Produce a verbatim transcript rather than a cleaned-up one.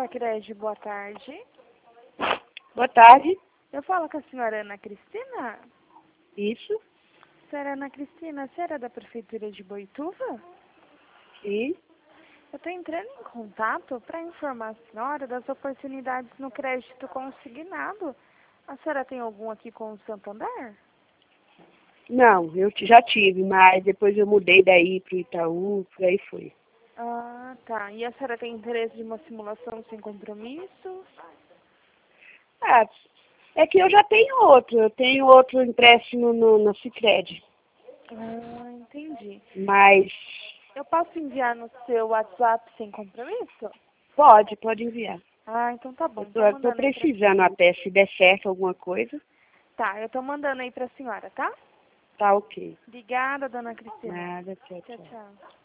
Pacred, boa tarde. Boa tarde. Eu falo com a senhora Ana Cristina? Isso. Senhora Ana Cristina, a senhora é da Prefeitura de Boituva? Sim. Eu estou entrando em contato para informar a senhora das oportunidades no crédito consignado. A senhora tem algum aqui com o Santander? Não, eu t- já tive, mas depois eu mudei daí pro Itaú, por aí foi. Ah, tá. E a senhora tem interesse de uma simulação sem compromisso? Ah, é que eu já tenho outro, eu tenho outro empréstimo no, no Sicredi, Ah, entendi. mas Eu posso enviar no seu WhatsApp sem compromisso? pode, pode enviar. Ah, então tá bom. Eu tô, Tô eu tô mandando aí pra... precisando até, se der certo alguma coisa, Tá, eu tô mandando aí pra senhora, tá? tá ok. Obrigada, dona Cristina. Nada, tchau, Tchau, tchau. tchau.